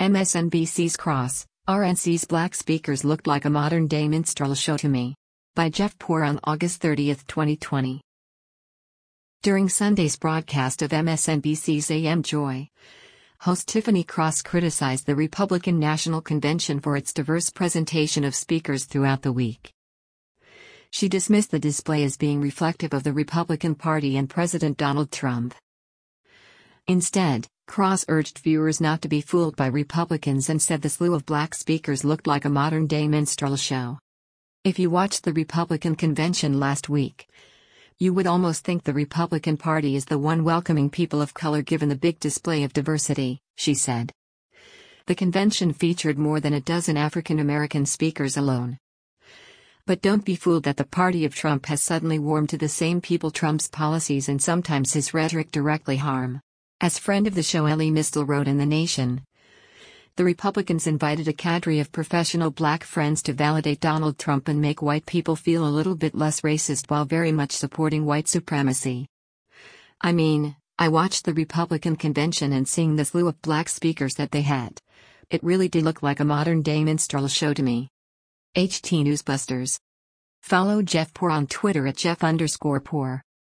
MSNBC's Cross, RNC's Black Speakers looked like a modern-day minstrel show to me. By Jeff Poor on August 30, 2020. During Sunday's broadcast of MSNBC's AM Joy, host Tiffany Cross criticized the Republican National Convention for its diverse presentation of speakers throughout the week. She dismissed the display as being reflective of the Republican Party and President Donald Trump. Instead, Cross urged viewers not to be fooled by Republicans and said the slew of black speakers looked like a modern-day minstrel show. If you watched the Republican convention last week, you would almost think the Republican Party is the one welcoming people of color given the big display of diversity, she said. The convention featured more than a dozen African American speakers alone. But don't be fooled that the party of Trump has suddenly warmed to the same people Trump's policies and sometimes his rhetoric directly harm. As friend of the show Elie Mystal wrote in The Nation, the Republicans invited a cadre of professional black friends to validate Donald Trump and make white people feel a little bit less racist while very much supporting white supremacy. I mean, I watched the Republican convention and seeing the slew of black speakers that they had. It really did look like a modern-day minstrel show to me. HT Newsbusters. Follow Jeff Poor on Twitter at Jeff_Poor.